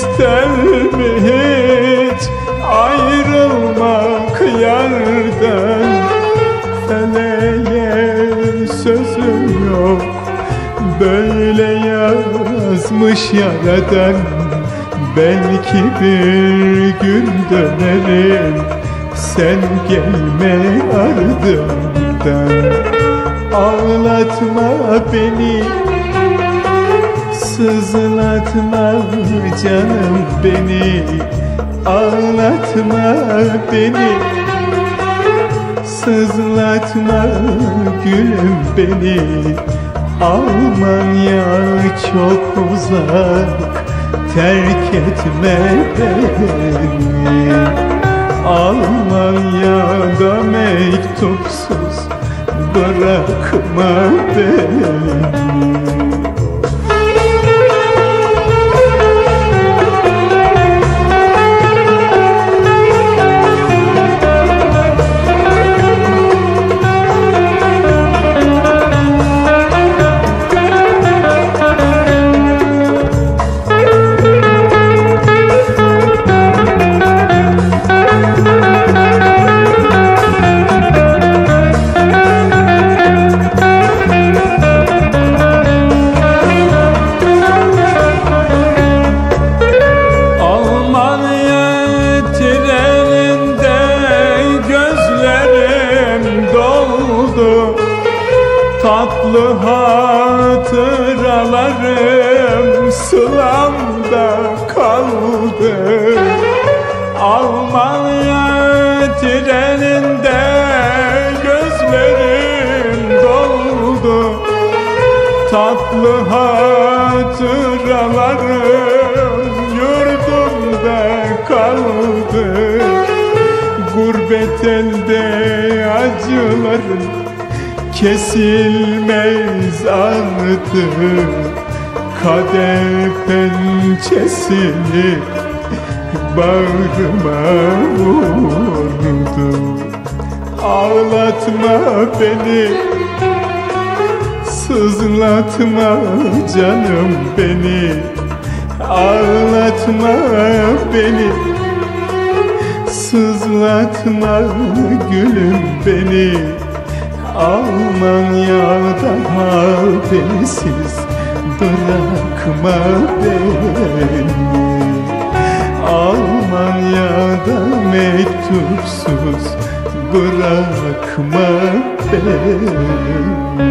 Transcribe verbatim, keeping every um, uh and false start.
ister mi hiç ayrılmak yardan? Feleğe sözüm yok, böyle yazmış yaradan. Belki bir gün dönerim, sen gelme ardımdan. Ağlatma beni, sızlatma canım beni. Ağlatma beni, sızlatma gülüm beni. Almanya çok uzak, terk etme beni. Almanya'da mektupsuz bırakma beni. Tatlı hatıralarım sılamda kaldı. Almanya treninde gözlerim doldu. Tatlı hatıralarım yurdumda kaldı. Gurbet elde acılarım kesilmez artık. Kader pençesini bağrıma vurdu. Ağlatma beni, sızlatma canım beni. Ağlatma beni, sızlatma gülüm beni. Almanya'da habersiz bırakma beni. Almanya'da mektupsuz bırakma beni.